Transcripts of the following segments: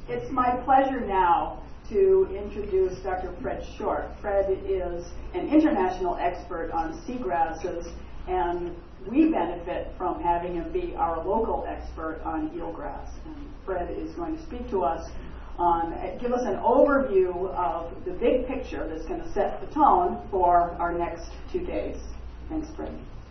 It's my pleasure now to introduce Dr. Fred Short. Fred is an international expert on seagrasses, and we benefit from having him be our local expert on eelgrass. And Fred is going to speak to us give us an overview of the big picture that's going to set the tone for our next 2 days. Thanks, Fred.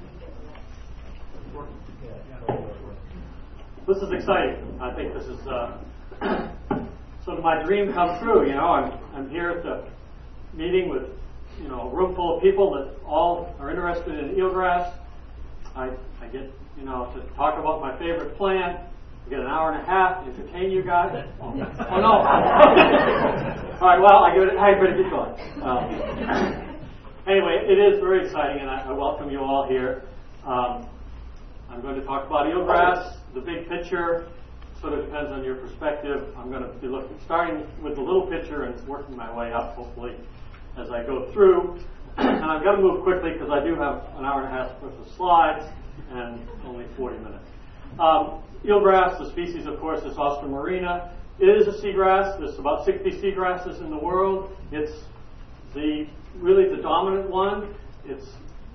This is exciting. I think this is sort of my dream come true. I'm here at the meeting with a room full of people that all are interested in eelgrass. I get to talk about my favorite plant. I get an hour and a half to entertain you guys. Oh no! All right. Well, I better get going. Anyway, it is very exciting, and I welcome you all here. I'm going to talk about eelgrass. The big picture sort of depends on your perspective. I'm going to be starting with the little picture and working my way up, hopefully, as I go through. And I've got to move quickly because I do have an hour and a half worth of slides and only 40 minutes. Eelgrass, the species, of course, is Oscar marina. It is a seagrass. There's about 60 seagrasses in the world. It's really the dominant one. It's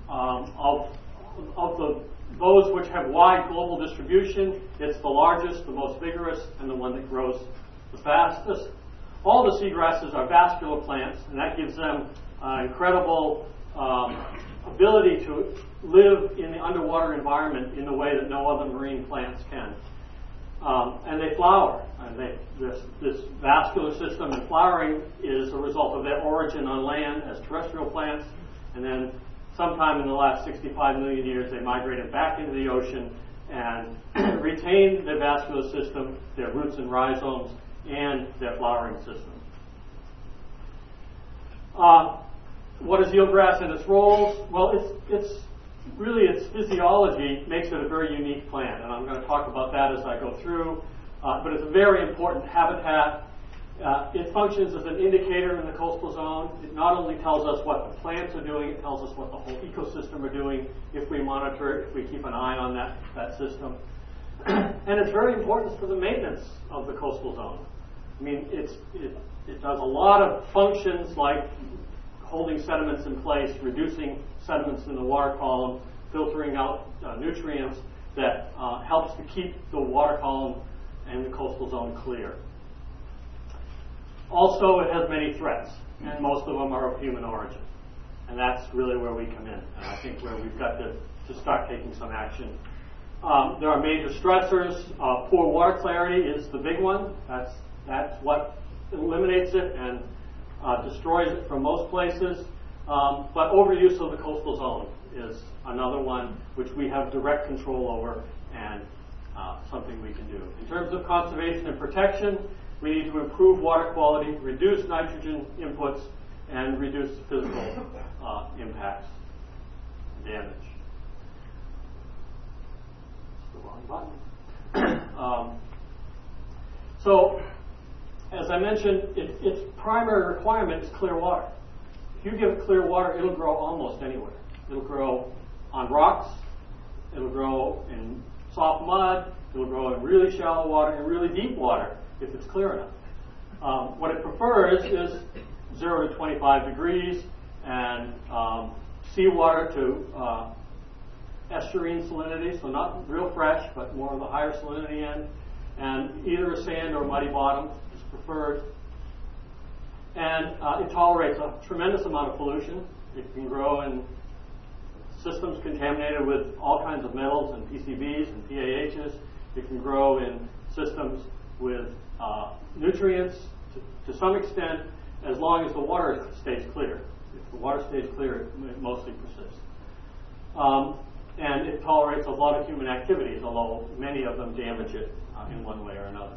of those which have wide global distribution, it's the largest, the most vigorous, and the one that grows the fastest. All the seagrasses are vascular plants, and that gives them incredible ability to live in the underwater environment in a way that no other marine plants can. And they flower. And this vascular system and flowering is a result of their origin on land as terrestrial plants, and then sometime in the last 65 million years, they migrated back into the ocean and retained their vascular system, their roots and rhizomes, and their flowering system. What is eelgrass and its roles? Well, it's really its physiology makes it a very unique plant, and I'm going to talk about that as I go through. But it's a very important habitat. It functions as an indicator in the coastal zone. It not only tells us what the plants are doing, it tells us what the whole ecosystem are doing if we monitor it, if we keep an eye on that system. And it's very important for the maintenance of the coastal zone. I mean, it does a lot of functions like holding sediments in place, reducing sediments in the water column, filtering out nutrients that helps to keep the water column and the coastal zone clear. Also, it has many threats, and most of them are of human origin. And that's really where we come in, and I think where we've got to start taking some action. There are major stressors. Poor water clarity is the big one. That's what eliminates it and destroys it from most places. But overuse of the coastal zone is another one which we have direct control over and something we can do. In terms of conservation and protection, we need to improve water quality, reduce nitrogen inputs, and reduce physical impacts and damage. It's the wrong button. So, as I mentioned, its primary requirement is clear water. If you give it clear water, it'll grow almost anywhere. It'll grow on rocks. It'll grow in soft mud. It'll grow in really shallow water and really deep water if it's clear enough. What it prefers is 0 to 25 degrees and seawater to estuarine salinity, so not real fresh, but more of the higher salinity end, and either a sand or muddy bottom is preferred. And it tolerates a tremendous amount of pollution. It can grow in systems contaminated with all kinds of metals and PCBs and PAHs. It can grow in systems with nutrients to some extent, as long as the water stays clear. If the water stays clear, it mostly persists. And it tolerates a lot of human activities, although many of them damage it in one way or another.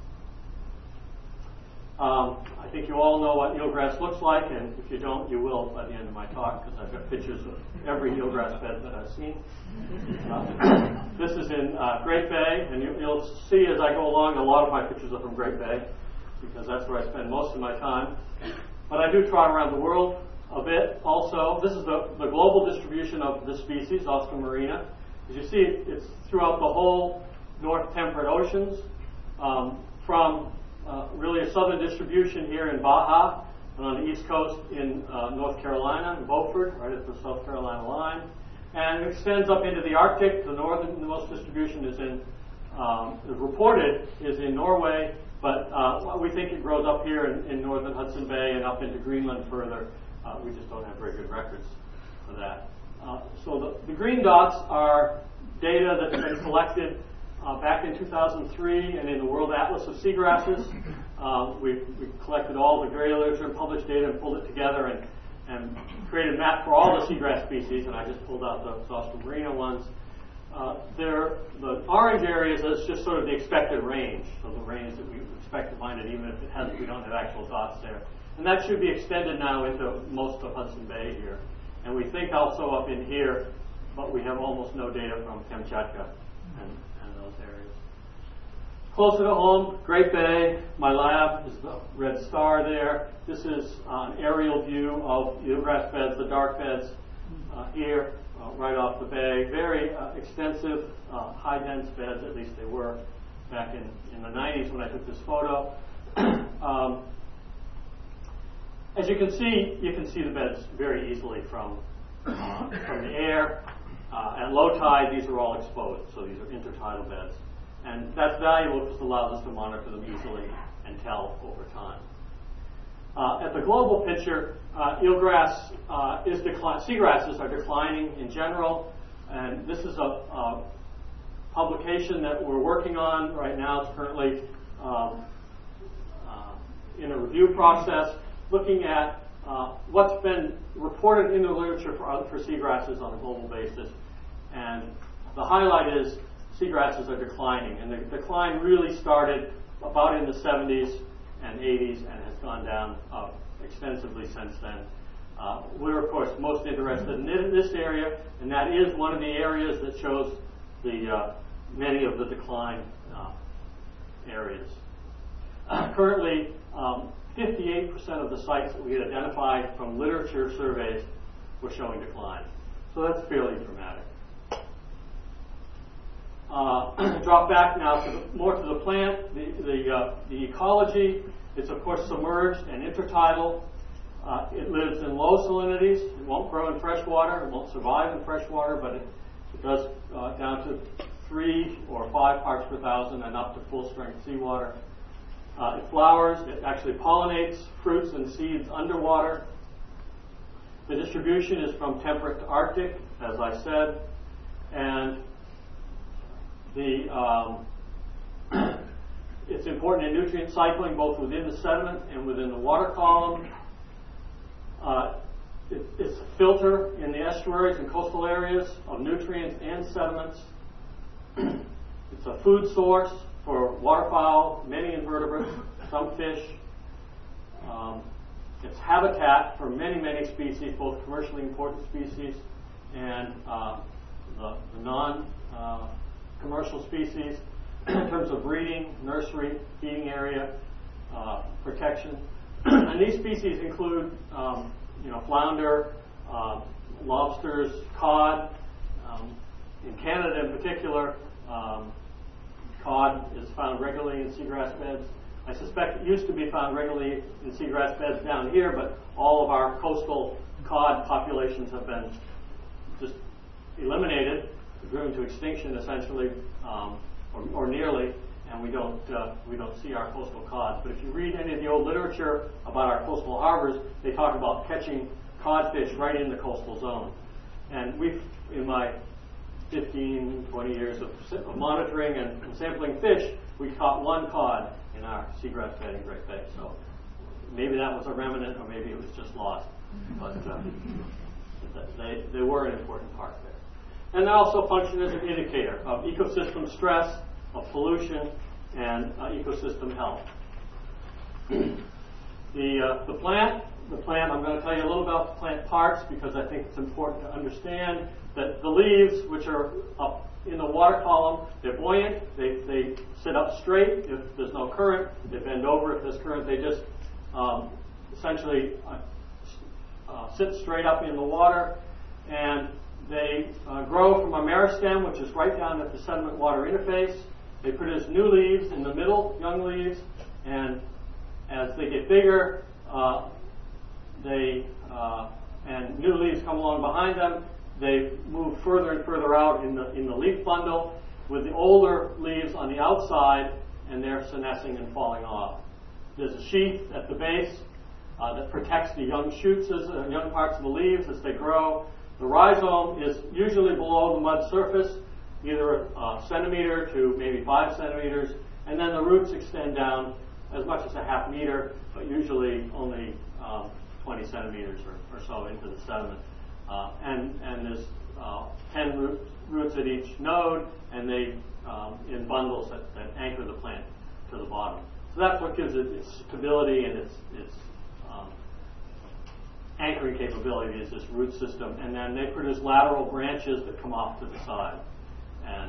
I think you all know what eelgrass looks like, and if you don't, you will by the end of my talk, because I've got pictures of every eelgrass bed that I've seen. This is in Great Bay, and you'll see as I go along, a lot of my pictures are from Great Bay, because that's where I spend most of my time. But I do trot around the world a bit also. This is the global distribution of this species, Oscar marina. As you see, it's throughout the whole North Temperate Oceans, from a southern distribution here in Baja, and on the east coast in North Carolina, in Beaufort, right at the South Carolina line. And it extends up into the Arctic. The northernmost distribution is reported is in Norway, but we think it grows up here in northern Hudson Bay and up into Greenland further. We just don't have very good records for that. So the green dots are data that's been collected back in 2003 and in the World Atlas of Seagrasses. We collected all the gray literature and published data and pulled it together and created a map for all the seagrass species, and I just pulled out the Zostral marina ones. The orange areas is just sort of the expected range, so the range that we expect to find it, even if we don't have actual dots there. And that should be extended now into most of Hudson Bay here. And we think also up in here, but we have almost no data from Kamchatka and those areas. Closer to home, Great Bay. My lab is the red star there. This is an aerial view of eelgrass beds, the dark beds here, right off the bay. Very extensive, high-dense beds, at least they were back in the 90s when I took this photo. As you can see the beds very easily from the air. At low tide, these are all exposed, so these are intertidal beds. And that's valuable because it allows us to monitor them easily and tell over time. At the global picture, eelgrass is seagrasses are declining in general, and this is a publication that we're working on right now. It's currently in a review process, looking at what's been reported in the literature for seagrasses on a global basis. And the highlight is seagrasses are declining, and the decline really started about in the 70s and 80s and has gone down extensively since then. We're, of course, most interested in this area, and that is one of the areas that shows the many of the decline areas. Currently, 58% of the sites that we had identified from literature surveys were showing decline. So that's fairly dramatic. Drop back now more to the plant. The ecology, it's of course submerged and intertidal. It lives in low salinities. It won't grow in fresh water. It won't survive in fresh water, but it does down to 3 or 5 parts per thousand and up to full strength seawater. It flowers. It actually pollinates fruits and seeds underwater. The distribution is from temperate to Arctic, as I said, and it's important in nutrient cycling both within the sediment and within the water column. It's a filter in the estuaries and coastal areas of nutrients and sediments. It's a food source for waterfowl, many invertebrates, some fish. It's habitat for many, many species, both commercially important species and the non-commercial species, in terms of breeding, nursery, feeding area, protection. And these species include flounder, lobsters, cod. In Canada in particular, cod is found regularly in seagrass beds. I suspect it used to be found regularly in seagrass beds down here, but all of our coastal cod populations have been just eliminated, driven to extinction essentially, or nearly, and we don't see our coastal cods. But if you read any of the old literature about our coastal harbors, they talk about catching codfish right in the coastal zone. And we've, in my 15, 20 years of monitoring and sampling fish, we caught 1 cod in our seagrass bed in Great Bay. So maybe that was a remnant, or maybe it was just lost. But they were an important part there. And they also function as an indicator of ecosystem stress, of pollution, and ecosystem health. The plant, I'm going to tell you a little about the plant parts because I think it's important to understand that the leaves, which are up in the water column, they're buoyant, they sit up straight if there's no current, they bend over if there's current, they just essentially sit straight up in the water, and they grow from a meristem, which is right down at the sediment-water interface. They produce new leaves in the middle, young leaves, and as they get bigger, and new leaves come along behind them, they move further and further out in the leaf bundle, with the older leaves on the outside, and they're senescing and falling off. There's a sheath at the base that protects the young shoots, young parts of the leaves as they grow. The rhizome is usually below the mud surface, either a centimeter to maybe 5 centimeters, and then the roots extend down as much as a half meter, but usually only 20 centimeters or so into the sediment. And there's 10 roots at each node, and they in bundles that anchor the plant to the bottom. So that's what gives it its stability and its anchoring capability, is this root system. And then they produce lateral branches that come off to the side. And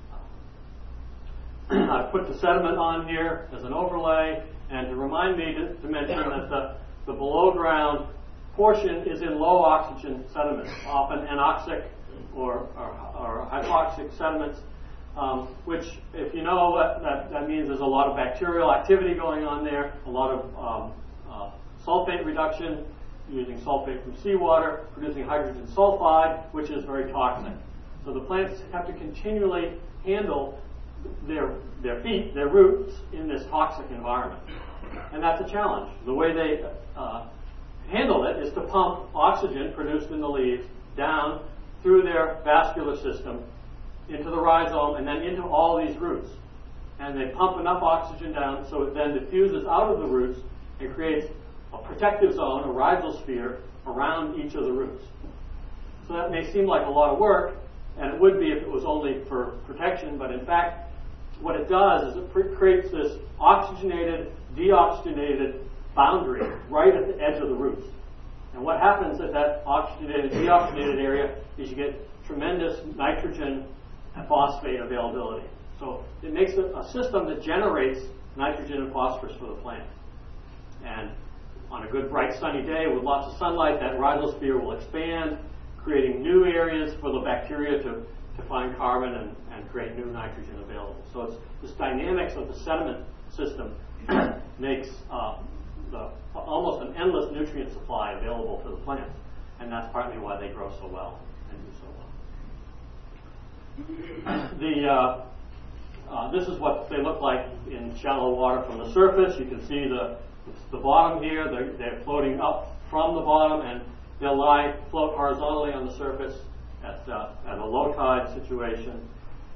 I put the sediment on here as an overlay, and to remind me to mention that the below ground portion is in low oxygen sediments, often anoxic or hypoxic sediments, which, if you know what that means, there's a lot of bacterial activity going on there, a lot of sulfate reduction, using sulfate from seawater, producing hydrogen sulfide, which is very toxic. So the plants have to continually handle their roots in this toxic environment. And that's a challenge. The way they handle it is to pump oxygen produced in the leaves down through their vascular system into the rhizome and then into all these roots. And they pump enough oxygen down so it then diffuses out of the roots and creates a protective zone, a rhizosphere, around each of the roots. So that may seem like a lot of work, and it would be if it was only for protection, but in fact, what it does is it creates this oxygenated, deoxygenated boundary right at the edge of the roots. And what happens at that oxygenated, deoxygenated area is you get tremendous nitrogen and phosphate availability. So it makes a system that generates nitrogen and phosphorus for the plant. And on a good, bright, sunny day with lots of sunlight, that rhizosphere will expand, creating new areas for the bacteria to find carbon and create new nitrogen available. So it's this dynamics of the sediment system makes almost an endless nutrient supply available to the plants, and that's partly why they grow so well and do so well. This is what they look like in shallow water from the surface. You can see the bottom here. They're floating up from the bottom, and they'll float horizontally on the surface at a low tide situation.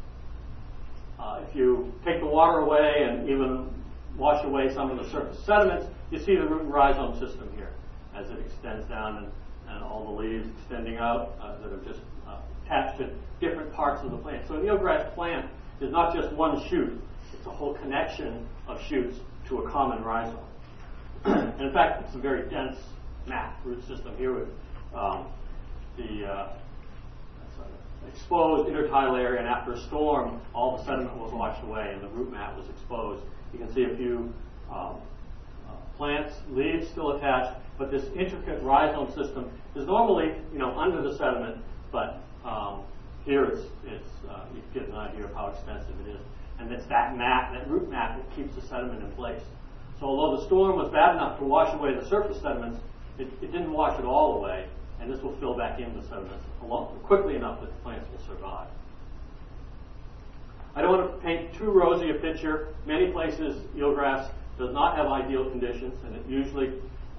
If you take the water away and even wash away some of the surface sediments, you see the root and rhizome system here as it extends down and all the leaves extending out that are just attached to different parts of the plant. So an eelgrass plant is not just one shoot, it's a whole connection of shoots to a common rhizome. And in fact, it's a very dense mat root system here with the exposed intertidal area, and after a storm, all the sediment was washed away and the root mat was exposed. You can see a few plants, leaves still attached, but this intricate rhizome system is normally, under the sediment, but here you can get an idea of how extensive it is. And it's that root mat that keeps the sediment in place. So although the storm was bad enough to wash away the surface sediments, it didn't wash it all away, and this will fill back in the sediments quickly enough that the plants will survive. I don't want to paint too rosy a picture. Many places, eelgrass does not have ideal conditions, and it usually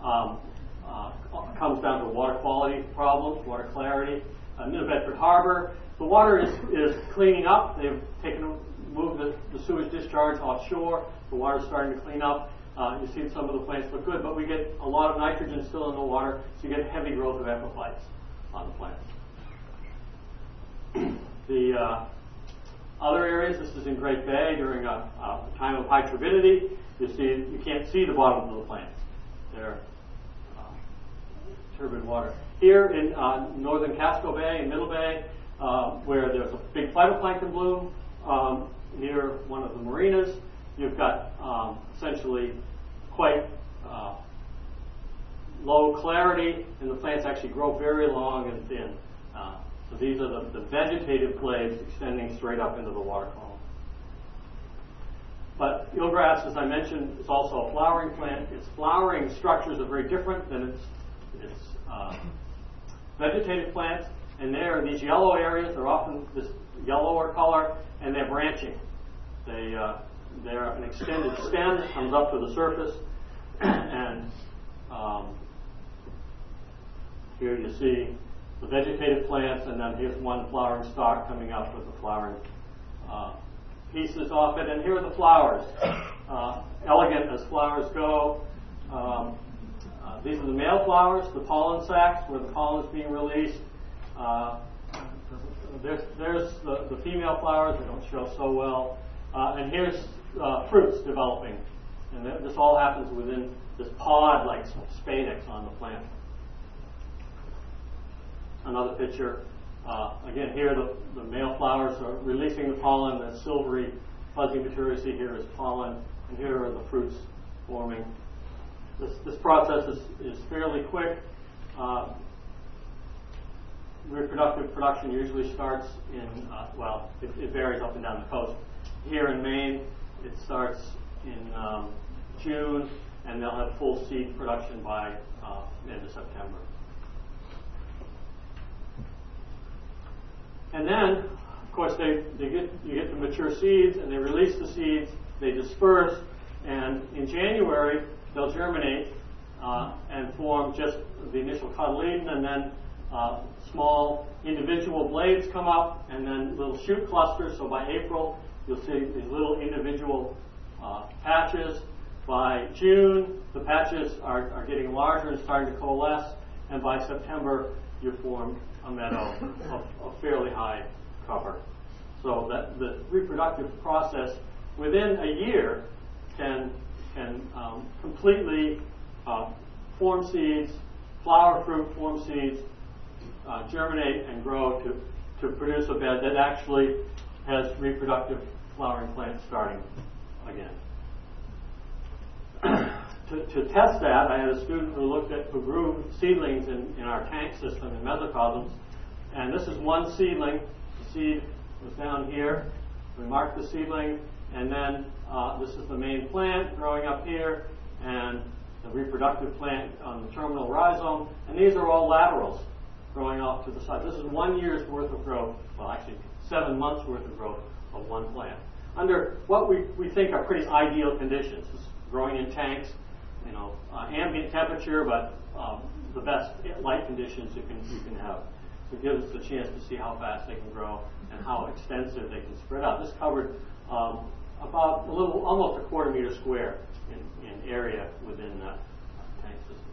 comes down to water quality problems, water clarity. New Bedford Harbor, the water is cleaning up. They've moved the sewage discharge offshore. The water's starting to clean up. You see some of the plants look good, but we get a lot of nitrogen still in the water, so you get heavy growth of epiphytes on the plants. The other areas, this is in Great Bay during a time of high turbidity. You can't see the bottom of the plants. They're turbid water. Here in northern Casco Bay and Middle Bay, where there's a big phytoplankton bloom near one of the marinas, you've got essentially quite low clarity, and the plants actually grow very long and thin. So these are the vegetative glades extending straight up into the water column. But eelgrass, as I mentioned, is also a flowering plant. Its flowering structures are very different than its vegetative plants. And there, these yellow areas are often this yellower color, and they're branching. They're an extended stem that comes up to the surface, and here you see the vegetative plants, and then here's one flowering stalk coming up with the flowering pieces off it, and here are the flowers. Elegant as flowers go. These are the male flowers, the pollen sacs, where the pollen is being released. There's the female flowers, they don't show so well. And here's fruits developing. And this all happens within this pod like spadix on the plant. Another picture. Again, here the male flowers are releasing the pollen. That silvery, fuzzy material you see here is pollen, and here are the fruits forming. This process is fairly quick. Reproductive production usually starts in, it varies up and down the coast. Here in Maine, it starts in June, and they'll have full seed production by end of September. And then, of course, you get the mature seeds, and they release the seeds, they disperse, and in January, they'll germinate and form just the initial cotyledon, and then small individual blades come up, and then little shoot clusters. So by April, you'll see these little individual patches. By June, the patches are getting larger and starting to coalesce, and by September, you form a meadow of fairly high cover. So that the reproductive process within a year can completely form seeds, flower fruit, form seeds, germinate and grow to produce a bed that actually has reproductive flowering plants starting again. To test that, I had a student who grew seedlings in our tank system in mesocosms, and this is one seedling. The seed was down here. We marked the seedling, and then this is the main plant growing up here, and the reproductive plant on the terminal rhizome, and these are all laterals growing off to the side. This is 1 year's worth of growth, well actually 7 months worth of growth of one plant, under what we think are pretty ideal conditions. It's growing in tanks, ambient temperature, but the best light conditions you can have. So it gives us the chance to see how fast they can grow and how extensive they can spread out. This covered about almost a quarter meter square in area within that tank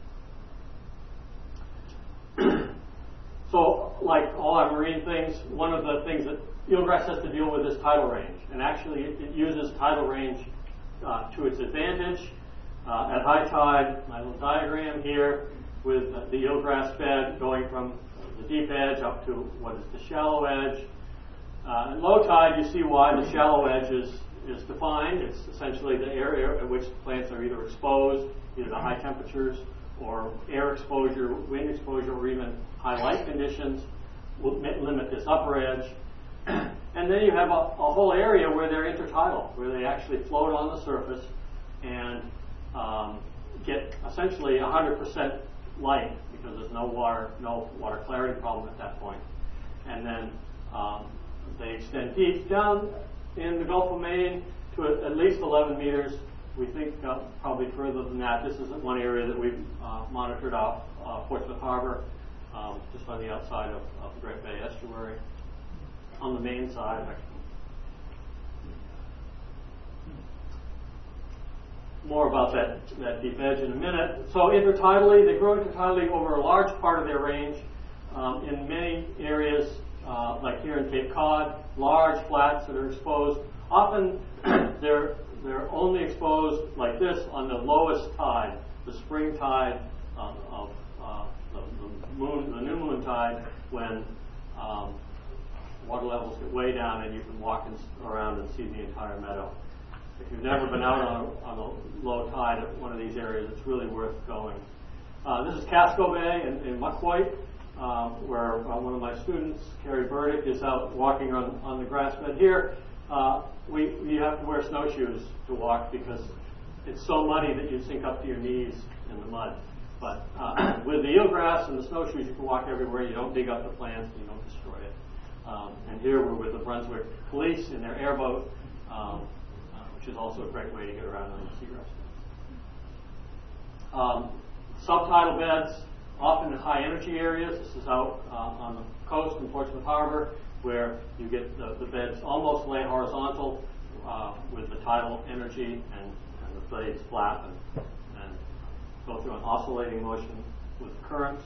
system. So, like all our marine things, one of the things that eelgrass has to deal with is tidal range, and actually it uses tidal range to its advantage. At high tide, my little diagram here with the eelgrass bed going from the deep edge up to what is the shallow edge. At low tide, you see why the shallow edge is defined. It's essentially the area at which the plants are either exposed, either to high temperatures or air exposure, wind exposure, or even high light conditions will limit this upper edge. And then you have a whole area where they're intertidal, where they actually float on the surface and get essentially 100% light because there's no water clarity problem at that point. And then they extend deep down in the Gulf of Maine to at least 11 meters. We think probably further than that. This is one area that we've monitored off Portsmouth Harbor, just on the outside of the Great Bay Estuary, on the Maine side. More about that deep edge in a minute. So intertidally, they grow intertidally over a large part of their range. In many areas, like here in Cape Cod, large flats that are exposed. Often they're only exposed like this on the lowest tide, the spring tide of the new moon tide, when water levels get way down and you can walk around and see the entire meadow. If you've never been out on a low tide at one of these areas, it's really worth going. This is Casco Bay in Muckhoyt, where one of my students, Carrie Burdick, is out walking on the grass bed here. you have to wear snowshoes to walk because it's so muddy that you sink up to your knees in the mud. But with the eelgrass and the snowshoes, you can walk everywhere. You don't dig up the plants, and you don't destroy it. And here we're with the Brunswick Police in their airboat, which is also a great way to get around on the seagrass. Subtidal beds, often in high energy areas. This is out on the coast in Portsmouth Harbor, where you get the beds almost lay horizontal with the tidal energy, and the blades flap and go through an oscillating motion with currents.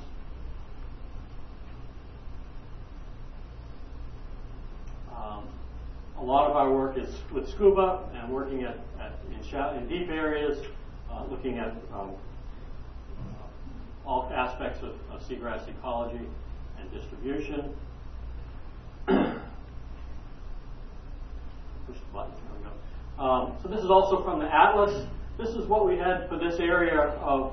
A lot of our work is with scuba and working in deep areas, looking at all aspects of seagrass ecology and distribution. Push the button, there we go. So this is also from the Atlas. This is what we had for this area of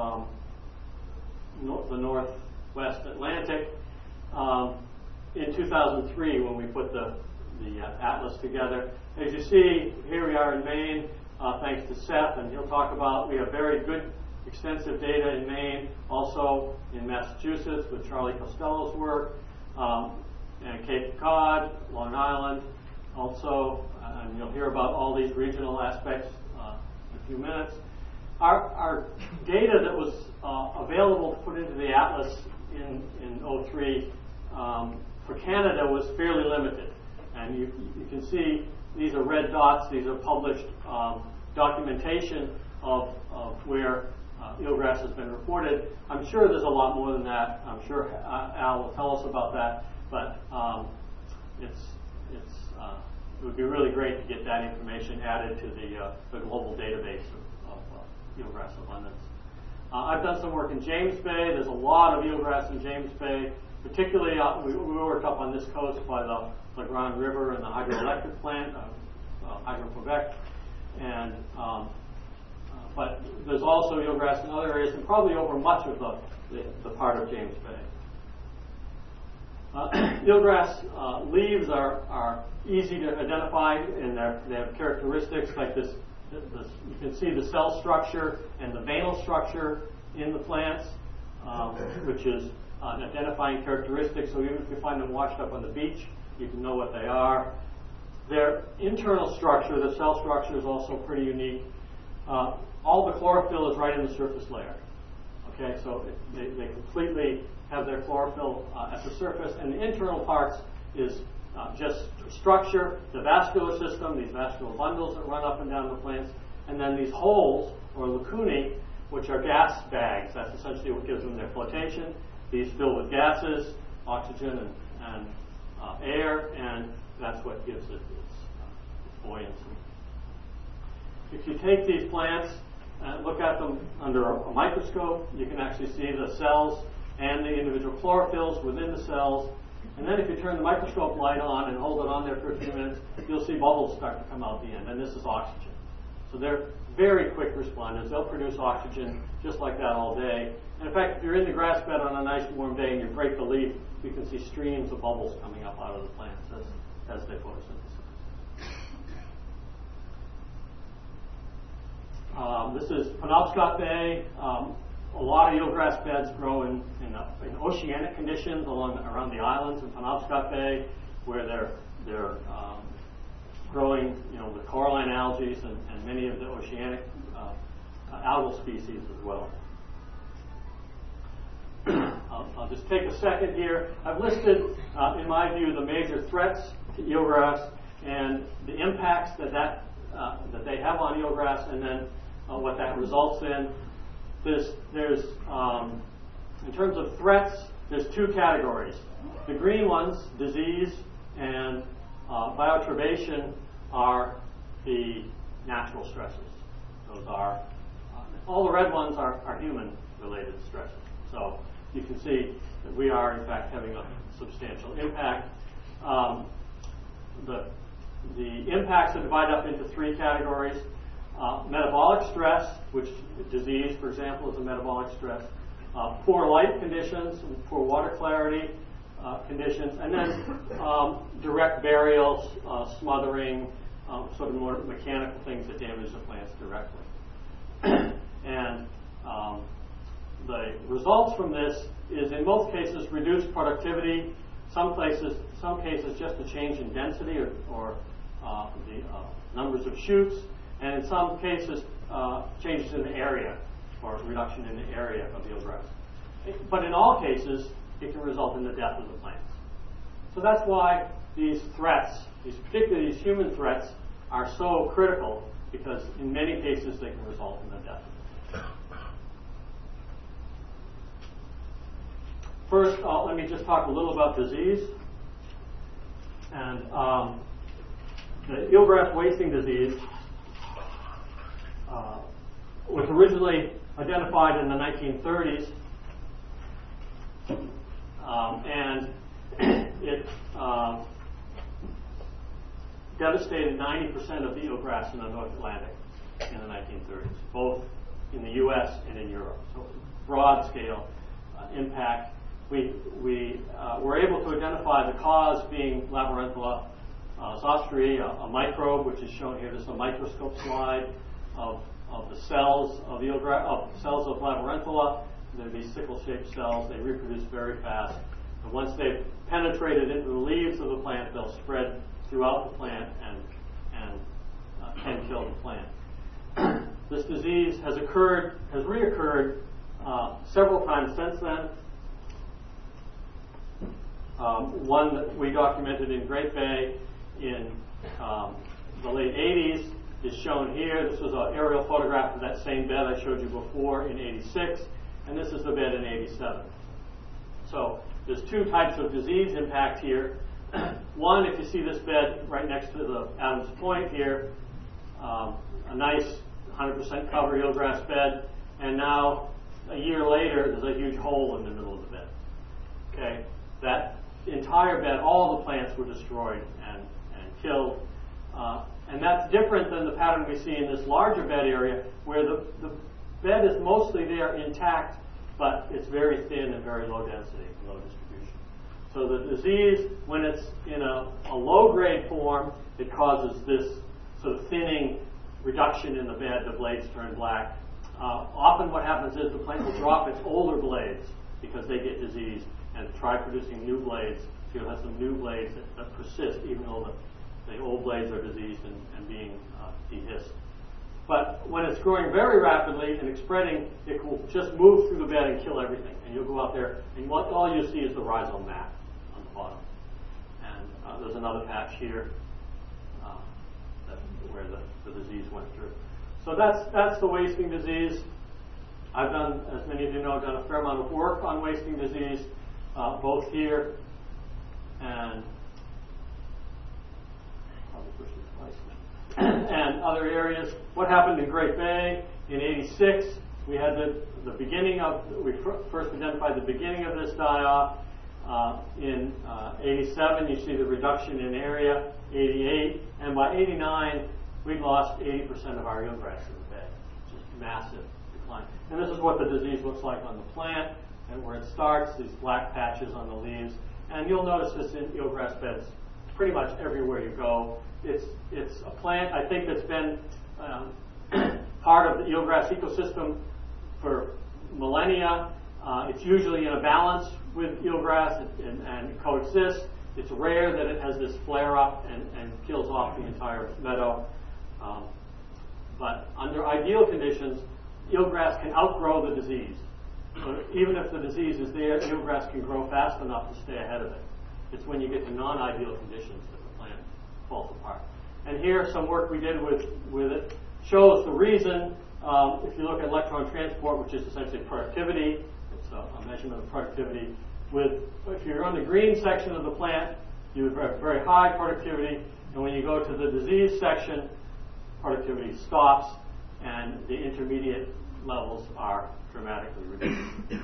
the Northwest Atlantic in 2003 when we put the Atlas together. As you see, here we are in Maine, thanks to Seth, and he'll talk about, we have very good extensive data in Maine, also in Massachusetts with Charlie Costello's work, and Cape Cod, Long Island, also, and you'll hear about all these regional aspects in a few minutes. Our data that was available to put into the Atlas in 2003 for Canada was fairly limited. And you can see these are red dots. These are published documentation of where eelgrass has been reported. I'm sure there's a lot more than that. I'm sure Al will tell us about that. But it would be really great to get that information added to the global database of eelgrass abundance. I've done some work in James Bay. There's a lot of eelgrass in James Bay. Particularly, we worked up on this coast by the Grand River and the hydroelectric plant, Hydro-Quebec, and but there's also eelgrass in other areas, and probably over much of the part of James Bay. Eelgrass leaves are easy to identify, and they have characteristics like this. You can see the cell structure and the veinal structure in the plants, which is an identifying characteristic. So even if you find them washed up on the beach, you can know what they are. Their internal structure, the cell structure, is also pretty unique. All the chlorophyll is right in the surface layer. Okay, so they completely have their chlorophyll at the surface, and the internal parts is just structure, the vascular system, these vascular bundles that run up and down the plants, and then these holes, or lacunae, which are gas bags. That's essentially what gives them their flotation. These fill with gases, oxygen and air, and that's what gives it its buoyancy. If you take these plants and look at them under a microscope, you can actually see the cells and the individual chlorophylls within the cells. And then if you turn the microscope light on and hold it on there for a few minutes, you'll see bubbles start to come out the end, and this is oxygen. So they're very quick responders. They'll produce oxygen just like that all day. And in fact, if you're in the grass bed on a nice warm day and you break the leaf, you can see streams of bubbles coming up out of the plants as they photosynthesize. This is Penobscot Bay. A lot of eelgrass beds grow in oceanic conditions around the islands in Penobscot Bay, where they're growing, with coralline algae and many of the oceanic algal species as well. I'll just take a second here. I've listed, in my view, the major threats to eelgrass and the impacts that they have on eelgrass, and then what that results in. There's in terms of threats, there's two categories. The green ones, disease and bioturbation, are the natural stresses. Those are all the red ones are human-related stresses. So you can see that we are, in fact, having a substantial impact. The impacts are divided up into three categories. Metabolic stress, which disease, for example, is a metabolic stress. Poor light conditions, poor water clarity, conditions, and then direct burials, smothering, sort of more mechanical things that damage the plants directly. And the results from this is, in most cases, reduced productivity. Some cases just a change in density or the numbers of shoots, and in some cases, changes in the area or reduction in the area of the eelgrass. But in all cases, it can result in the death of the plants. So that's why these threats, particularly these human threats, are so critical, because in many cases they can result in the death. First, let me just talk a little about disease. And the eelgrass wasting disease was originally identified in the 1930s, and it devastated 90% of the eelgrass in the North Atlantic in the 1930s, both in the U.S. and in Europe. So broad scale impact. We were able to identify the cause being Labyrinthula zosteri, a microbe, which is shown here. This is a microscope slide of the cells of cells of Labyrinthula. They're these sickle-shaped cells. They reproduce very fast. And once they've penetrated into the leaves of the plant, they'll spread throughout the plant and can kill the plant. This disease has reoccurred several times since then. One that we documented in Great Bay in the late 80s is shown here. This was an aerial photograph of that same bed I showed you before in 86, and this is the bed in 87. So there's two types of disease impact here. One, if you see this bed right next to the Adams Point here, a nice 100% cover eelgrass bed, and now a year later there's a huge hole in the middle of the bed. Okay, that entire bed, all the plants were destroyed and killed. And that's different than the pattern we see in this larger bed area, where the bed is mostly there intact, but it's very thin and very low density, low distribution. So the disease, when it's in a low-grade form, it causes this sort of thinning, reduction in the bed, the blades turn black. Often what happens is the plant will drop its older blades because they get diseased and try producing new blades. So you'll have some new blades that persist even though the old blades are diseased and being dehisced. But when it's growing very rapidly and it's spreading, it will just move through the bed and kill everything. And you'll go out there, and all you'll see is the rhizome mat on the bottom. And there's another patch here where the disease went through. So that's the wasting disease. I've done, as many of you know, I've done a fair amount of work on wasting disease, both here and and other areas. What happened in Great Bay in 86? We had the beginning of, we first identified the beginning of this die-off. In 87, you see the reduction in area, 88, and by 89, we'd lost 80% of our eelgrass in the bay. Just massive decline. And this is what the disease looks like on the plant, and where it starts, these black patches on the leaves. And you'll notice this in eelgrass beds pretty much everywhere you go. It's a plant, I think, that's been part of the eelgrass ecosystem for millennia. It's usually in a balance with eelgrass and it coexists. It's rare that it has this flare-up and kills off the entire meadow. But under ideal conditions, eelgrass can outgrow the disease. So even if the disease is there, eelgrass can grow fast enough to stay ahead of it. It's when you get to non-ideal conditions that the plant falls apart. And here, some work we did with it shows the reason. If you look at electron transport, which is essentially productivity, it's a measurement of productivity. If you're on the green section of the plant, you have very high productivity, and when you go to the disease section, productivity stops, and the intermediate levels are dramatically reduced.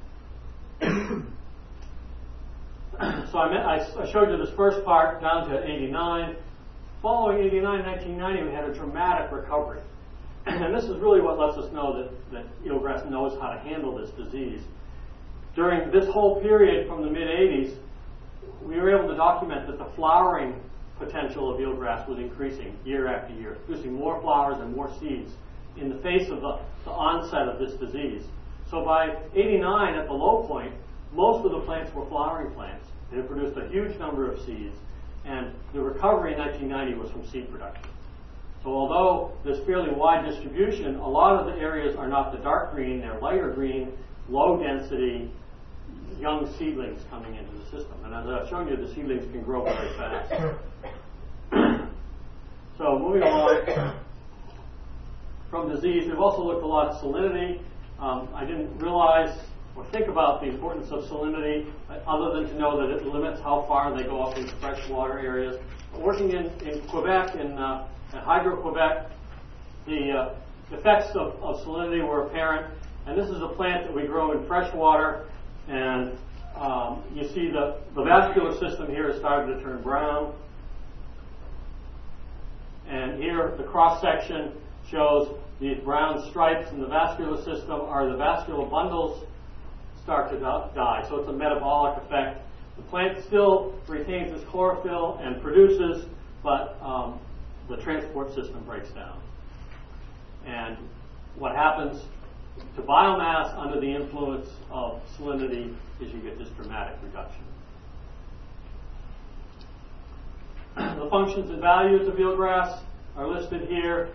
So I showed you this first part down to 89. Following 89, 1990, we had a dramatic recovery. And this is really what lets us know that eelgrass knows how to handle this disease. During this whole period from the mid-80s, we were able to document that the flowering potential of eelgrass was increasing year after year, producing more flowers and more seeds in the face of the onset of this disease. So by 89, at the low point, most of the plants were flowering plants. They had produced a huge number of seeds, and the recovery in 1990 was from seed production. So although there's fairly wide distribution, a lot of the areas are not the dark green, they're lighter green, low density, young seedlings coming into the system. And as I've shown you, the seedlings can grow very fast. So moving along from disease, we've also looked a lot at salinity. I didn't realize or think about the importance of salinity other than to know that it limits how far they go up into freshwater areas. Working in Quebec, at Hydro-Quebec, the effects of salinity were apparent. And this is a plant that we grow in freshwater. And you see the vascular system here is starting to turn brown. And here the cross-section shows these brown stripes in the vascular system are the vascular bundles start to die. So it's a metabolic effect. The plant still retains its chlorophyll and produces, but the transport system breaks down. And what happens to biomass under the influence of salinity is you get this dramatic reduction. The functions and values of eelgrass are listed here.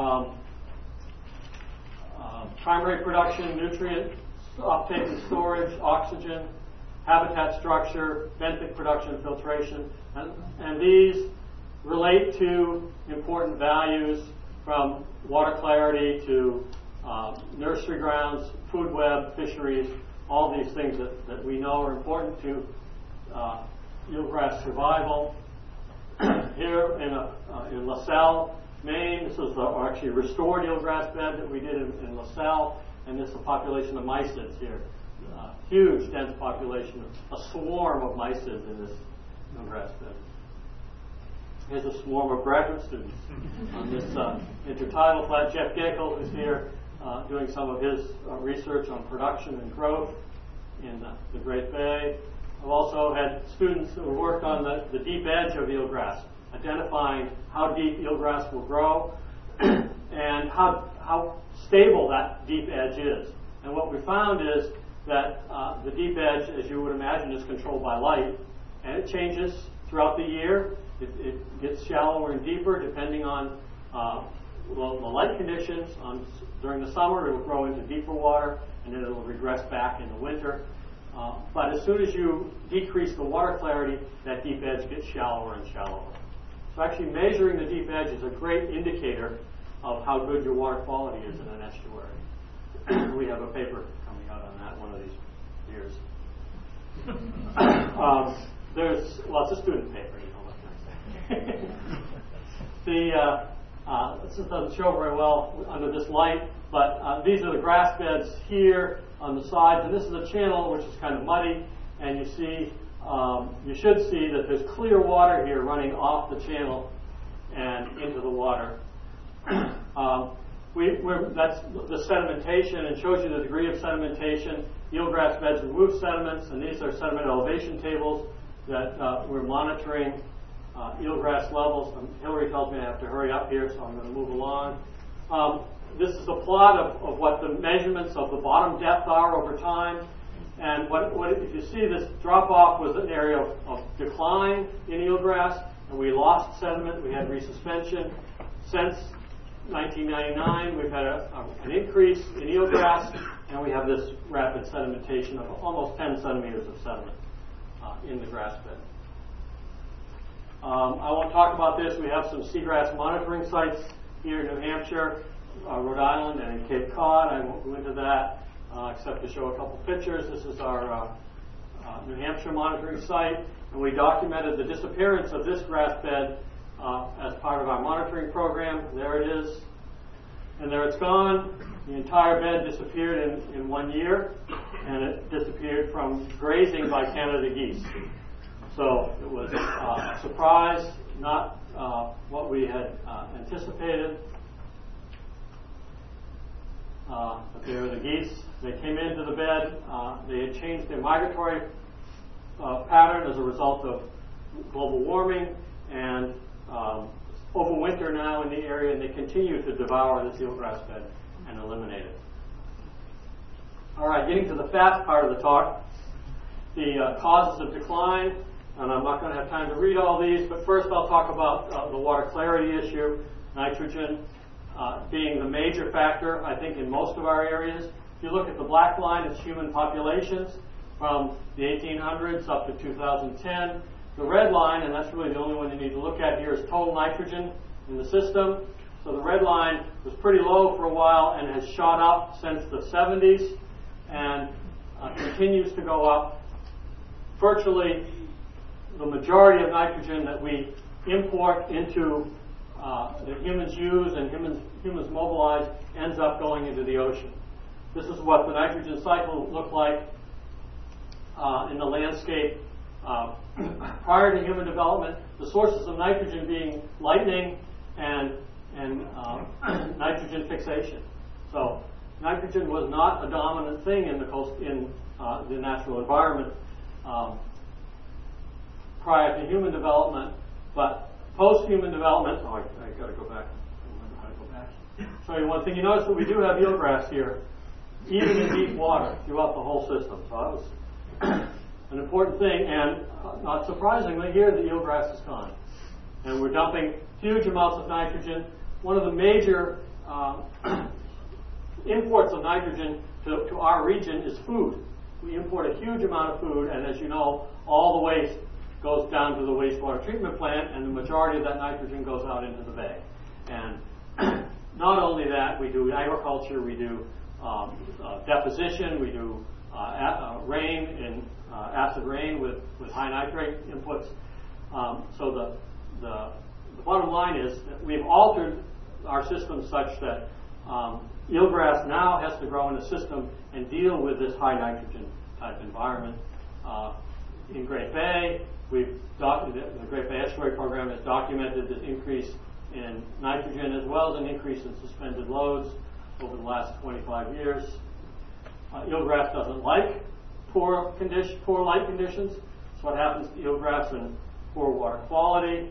Primary production, nutrient uptake and storage, oxygen, habitat structure, benthic production, filtration, and these relate to important values from water clarity to nursery grounds, food web, fisheries, all these things that we know are important to eelgrass survival. Here in LaSalle, Maine, this is actually a restored eelgrass bed that we did in LaSalle, and this is a population of mysids here. Huge, dense population, a swarm of mysids in this eelgrass bed. Here's a swarm of graduate students on this intertidal flat. Jeff Gakel is here doing some of his research on production and growth in the Great Bay. I've also had students who worked on the deep edge of eelgrass, identifying how deep eelgrass will grow and how stable that deep edge is. And what we found is that the deep edge, as you would imagine, is controlled by light, and it changes throughout the year. It gets shallower and deeper depending on the light conditions. During the summer, it will grow into deeper water, and then it will regress back in the winter. But as soon as you decrease the water clarity, that deep edge gets shallower and shallower. So actually measuring the deep edge is a great indicator of how good your water quality is in an estuary. We have a paper coming out on that one of these years. There's lots of student paper, you know, what can I say? This doesn't show very well under this light, but these are the grass beds here on the sides, and this is a channel which is kind of muddy, and you see, you should see that there's clear water here running off the channel and into the water. That's the sedimentation, and shows you the degree of sedimentation. Eelgrass beds remove sediments, and these are sediment elevation tables that we're monitoring eelgrass levels. Hillary tells me I have to hurry up here, so I'm going to move along. This is a plot of what the measurements of the bottom depth are over time. And if you see, this drop-off was an area of decline in eelgrass, and we lost sediment. We had resuspension. Since 1999, we've had an increase in eelgrass, and we have this rapid sedimentation of almost 10 centimeters of sediment in the grass bed. I won't talk about this. We have some seagrass monitoring sites here in New Hampshire, Rhode Island, and in Cape Cod. I won't go into that except to show a couple pictures. This is our New Hampshire monitoring site, and we documented the disappearance of this grass bed as part of our monitoring program. There it is, and there it's gone. The entire bed disappeared in 1 year, and it disappeared from grazing by Canada geese. So it was a surprise, not what we had anticipated. But there were the geese. They came into the bed. They had changed their migratory pattern as a result of global warming and overwinter now in the area, and they continue to devour this eelgrass bed and eliminate it. All right, getting to the fast part of the talk, the causes of decline, and I'm not going to have time to read all these, but first I'll talk about the water clarity issue, nitrogen being the major factor, I think, in most of our areas. If you look at the black line, it's human populations from the 1800s up to 2010. The red line, and that's really the only one you need to look at here, is total nitrogen in the system. So the red line was pretty low for a while and has shot up since the 70s and continues to go up. Virtually the majority of nitrogen that we import into that humans use and humans mobilize ends up going into the ocean. This is what the nitrogen cycle looked like in the landscape prior to human development. The sources of nitrogen being lightning and nitrogen fixation. So nitrogen was not a dominant thing in the natural environment prior to human development, but post-human development. Oh, I got to go back. I remember how to go back. Show you one thing. You notice that we do have eelgrass here, even in deep water throughout the whole system. So that was an important thing, and not surprisingly, here the eelgrass is gone, and we're dumping huge amounts of nitrogen. One of the major imports of nitrogen to our region is food. We import a huge amount of food, and as you know, all the waste goes down to the wastewater treatment plant, and the majority of that nitrogen goes out into the bay. And not only that, we do agriculture, we do deposition, we do rain in acid rain with high nitrate inputs. So the bottom line is that we've altered our system such that eelgrass now has to grow in a system and deal with this high nitrogen type environment. In Great Bay, the Great Bay Estuary Program has documented this increase in nitrogen as well as an increase in suspended loads over the last 25 years. Eelgrass doesn't like poor light conditions. That's what happens to eelgrass in poor water quality.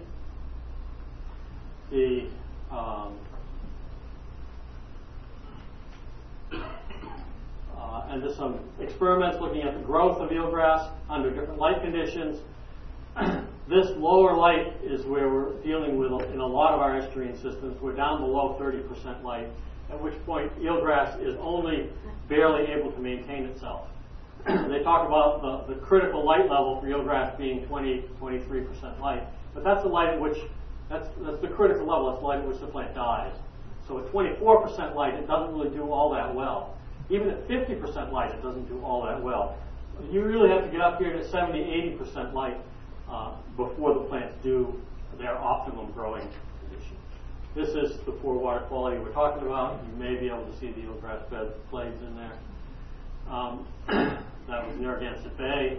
And there's some experiments looking at the growth of eelgrass under different light conditions. This lower light is where we're dealing with in a lot of our estuarine systems. We're down below 30% light, at which point eelgrass is only barely able to maintain itself. They talk about the critical light level for eelgrass being 23% light, but that's the light at which, that's the critical level, that's the light at which the plant dies. So at 24% light, it doesn't really do all that well. Even at 50% light, it doesn't do all that well. You really have to get up here to 70, 80% light before the plants do their optimum growing condition. This is the poor water quality we're talking about. You may be able to see the eelgrass bed flags in there. That was Narragansett Bay.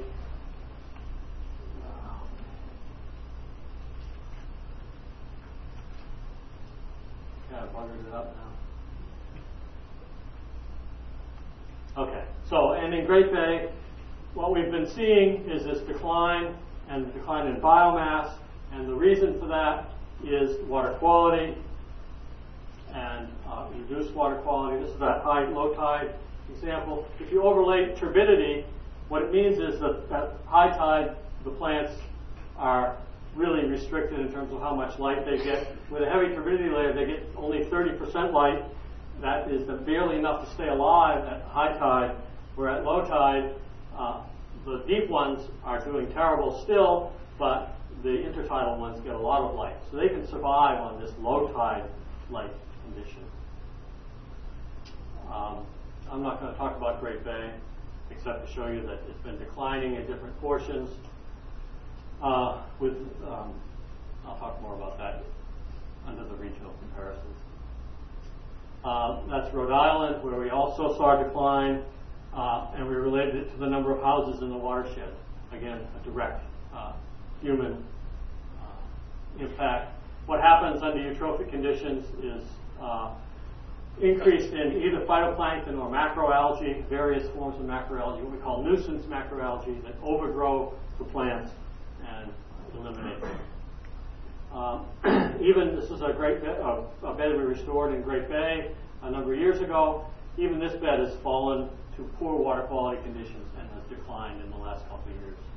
Kind of buggered it up now. Okay, so, and in Great Bay, what we've been seeing is this decline and decline in biomass, and the reason for that is water quality and reduced water quality. This is that high-low tide example. If you overlay turbidity, what it means is that at high tide, the plants are really restricted in terms of how much light they get. With a heavy turbidity layer, they get only 30% light. That is barely enough to stay alive at high tide, where at low tide, the deep ones are doing terrible still, but the intertidal ones get a lot of light. So they can survive on this low tide light condition. I'm not going to talk about Great Bay, except to show you that it's been declining in different portions. I'll talk more about that under the regional comparisons. That's Rhode Island, where we also saw a decline, and we related it to the number of houses in the watershed. Again, a direct human impact. What happens under eutrophic conditions is increase in either phytoplankton or macroalgae, various forms of macroalgae, what we call nuisance macroalgae that overgrow the plants and eliminate them. Even this is a bed we restored in Great Bay a number of years ago. Even this bed has fallen to poor water quality conditions and has declined in the last couple of years.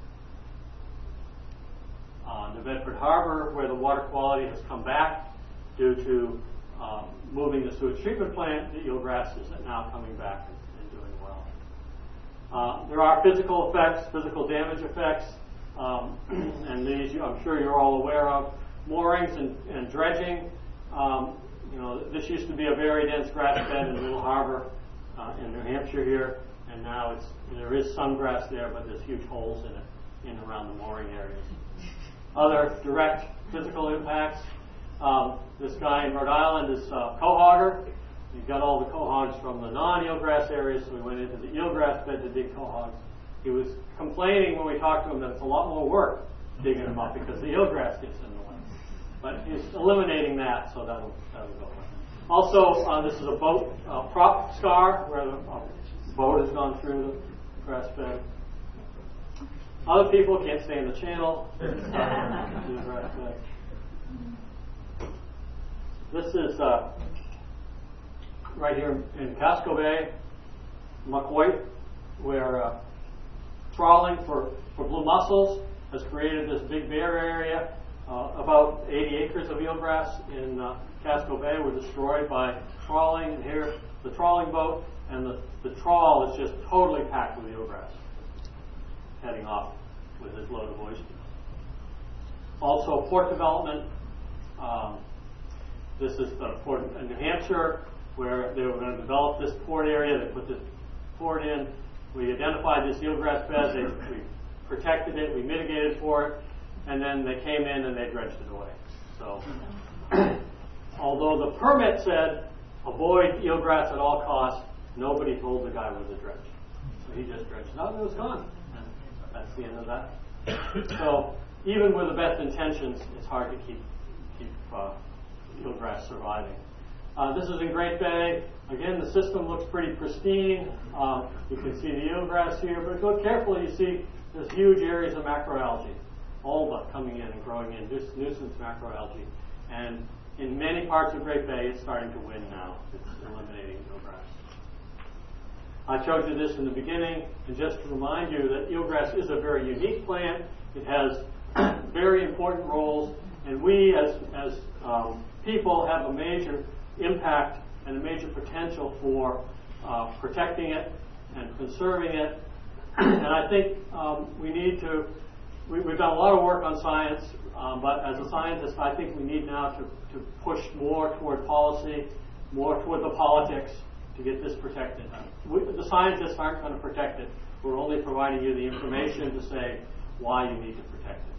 New Bedford Harbor, where the water quality has come back due to moving the sewage treatment plant, the eelgrass is now coming back and doing well. There are physical effects, physical damage effects, and these I'm sure you're all aware of. Moorings and dredging. This used to be a very dense grass bed in Little Harbor in New Hampshire here, and now there is some grass there, but there's huge holes in it in around the mooring areas. Other direct physical impacts. This guy in Rhode Island is quahogger. He got all the quahogs from the non-eelgrass areas, so we went into the eelgrass bed to dig quahogs. He was complaining when we talked to him that it's a lot more work digging them up because the eelgrass gets in the way. But he's eliminating that, so that'll go away. Also, this is a boat prop scar where the boat has gone through the grass bed. Other people can't stay in the channel. This is right here in Casco Bay, Muckwaite, where trawling for blue mussels has created this big bare area. About 80 acres of eelgrass in Casco Bay were destroyed by trawling, and here the trawling boat, and the trawl is just totally packed with eelgrass, heading off with his load of oysters. Also, port development. This is the port in New Hampshire, where they were going to develop this port area. They put this port in. We identified this eelgrass bed. We protected it. We mitigated for it. And then they came in and they dredged it away. So, although the permit said avoid eelgrass at all costs, nobody told the guy with the dredge. So he just dredged it out and it was gone. And that's the end of that. So, even with the best intentions, it's hard to keep eelgrass surviving. This is in Great Bay. Again, the system looks pretty pristine. You can see the eelgrass here, but if you look carefully, you see there's huge areas of macroalgae. Ulva coming in and growing in, nuisance macroalgae. And in many parts of Great Bay, it's starting to win now. It's eliminating eelgrass. I showed you this in the beginning, and just to remind you that eelgrass is a very unique plant. It has very important roles, and we as people have a major impact and a major potential for protecting it and conserving it. And I think we need to. We've done a lot of work on science, but as a scientist, I think we need now to push more toward policy, more toward the politics to get this protected. The scientists aren't going to protect it. We're only providing you the information to say why you need to protect it.